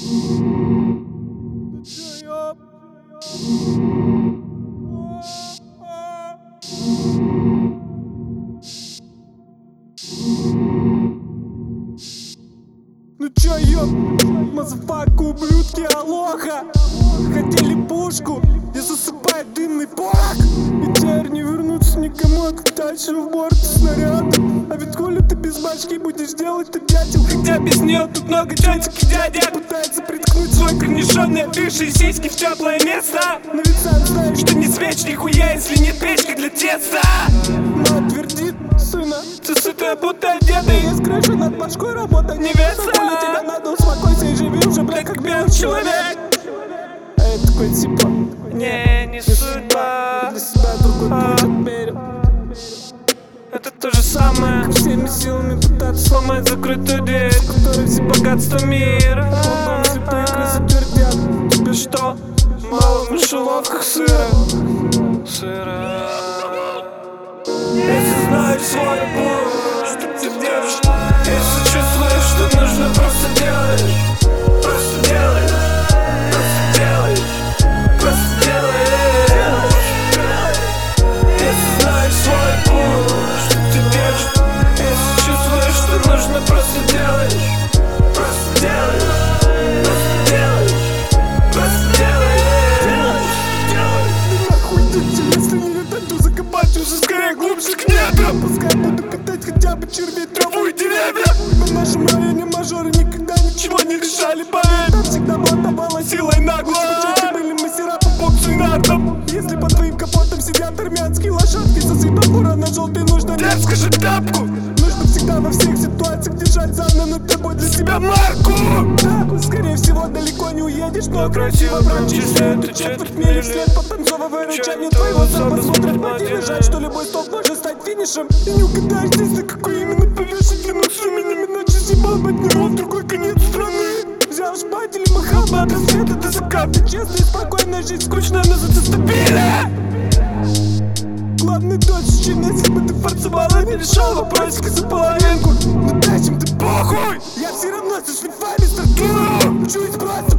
Ну чё, ёп, мазафака, ублюдки, алоха. Хотели пушку, и засыпает дымный порох. И теперь не вернуться никому, дальше в борт снаряда. А ведь хули ты без башки будешь делать-то, дятел? Хотя без неё тут много тётек и дядя пытается приткнуть свой корнишонный опившие сиськи в теплое место. Но ведь сам знаешь, что не свеч нихуя, если нет печки для теста. Мать твердит, сына, ты сытая, будто одета, есть крыша над башкой, работа невеста. Тебя надо, успокойся и живи уже, бля, как белый человек. А это такой типа, не судьба. Для себя другой путь отмерил. Это то же самое, как всеми силами пытаться сломать закрытую дверь, в которой все богатство мира. Лбом слепые крысы твердят тебе, что мало в мышеловках сыра. Если знаешь свой путь, что ты делаешь, если чувствуешь, что нужно, просто делаешь. Просто делаешь, просто делаешь, просто делаешь. Если знаешь свой путь, что ты делаешь, если чувствуешь, что нужно, просто делаешь. Просто делаешь, просто делаешь, просто делаешь. Нахуй идите, если не летать, то закопать уже скорее глубже к недрам. Пускай буду катать хотя бы червей, траву и деревья. В нашем районе мажоры никогда ничего не решали, поверь. Там всегда молотовала силой нагло. Чуть были мастера по боксу и нартам. Если под твоим капотом сидят армянские лошадки, со светофора на желтый нужно дерзко же тапку. Нужно всегда во всех ситуациях держать над тобой для себя марку. Да, скорее всего далеко не уедешь, но красиво промчишься эту четверть мили вслед, подтанцовывая рычание твоего зуба. Смотрят мотивы, жаль, что любой столб может стать финишем. И не угадаешь здесь, на какой именно повешен длину с именем, иначе съебал бы от него в другой конец страны. Взял шпатель и махал бы от рассвета до заката. Честная и спокойная жизнь, скучная, но зато стабильная. Главный точечный, если бы ты форцевала, не решал вопросик за половинку. Но дальше ты похуй, я все равно со шлифами стартую. Учусь просто